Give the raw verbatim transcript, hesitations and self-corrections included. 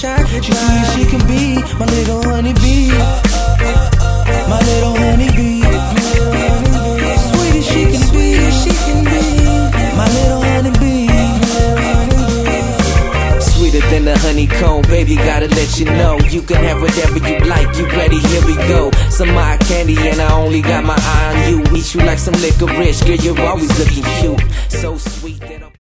I could She sweet as she can be, my little honeybee. My little honeybee. Sweet as she can be, she can be. My little honeybee. Sweeter than the honeycomb, baby, gotta let you know. You can have whatever you like, you ready, here we go. Some eye candy and I only got my eye on you. Eat you like some licorice, girl, you're always looking cute. So sweet that I'm